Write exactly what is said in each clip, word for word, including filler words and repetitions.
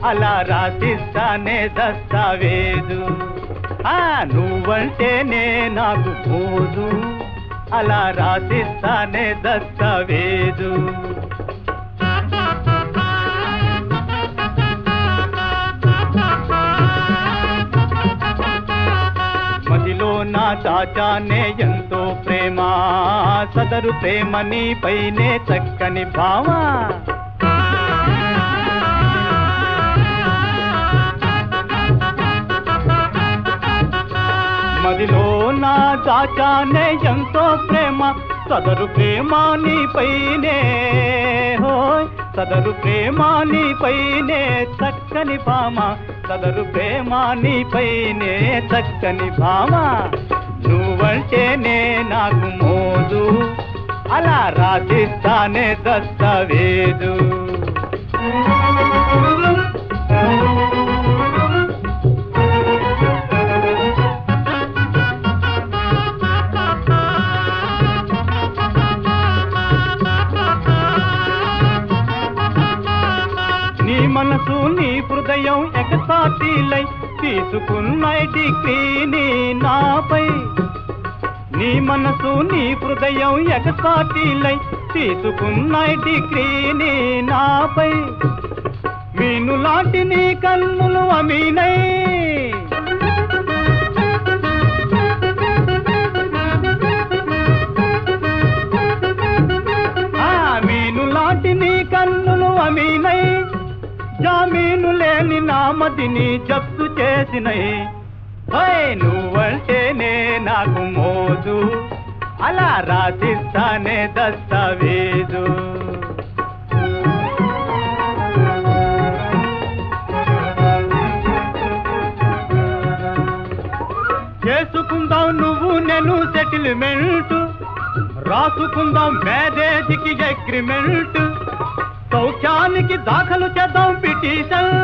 అలా రాసిస్తానే దస్తావేజు. ఆ నువ్వంటేనే నాకు మోజు, అలా రాసిస్తానే దస్తావేజు. మదిలో నా దాచానే ఎంతో ప్రేమ, సదరు ప్రేమ నీపైనే చక్కని భావ. మదిలో నా దాచానే ఎంతో ప్రేమ, సదరు ప్రేమ నీపైనే, హోయ్ సదరు ప్రేమ నీపైనే చక్కని భామ, సదరు ప్రేమ నీపైనే చక్కని భామ. నువ్వంటేనే నాకు మోజు, అలా రాసిస్తానే దస్తావేజు. నీ మనసు నీ హృదయం ఎకసాటిలై తీసుకున్న డిగ్రీని నాపై. నీ మనసు నీ హృదయం ఎకసాటిలై తీసుకున్న డిగ్రీని నాపై. మీను లాంటి నీ కన్నులు అమీనై, మీను లాంటి నీ కన్నులు అమీనై. జామీను లేని నామదిని జప్తు చేసినై. నువ్వంటేనే నాకు మోజు, అలా రాసిస్తానే దస్తావేజు. చేసుకుందాం నువ్వు నేను సెటిల్మెంట్, రాసుకుందాం మ్యారేజ్కి అగ్రిమెంట్. సౌఖ్యానికి దాఖలు చేద్దాం పిటిషన్,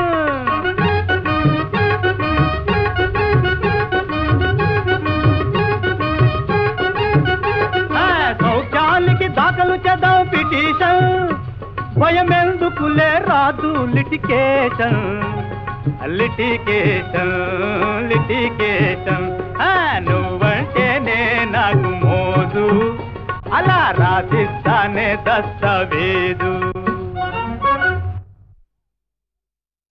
సౌఖ్యానికి దాఖలు చేద్దాం పిటిషన్. భయమెందుకులే రాదు లిటికేషన్, లిటికేషన్ లిటికేషన్. నువ్వంటేనే నాకు మోజు, అలా రాసిస్తానే దస్తావేజు.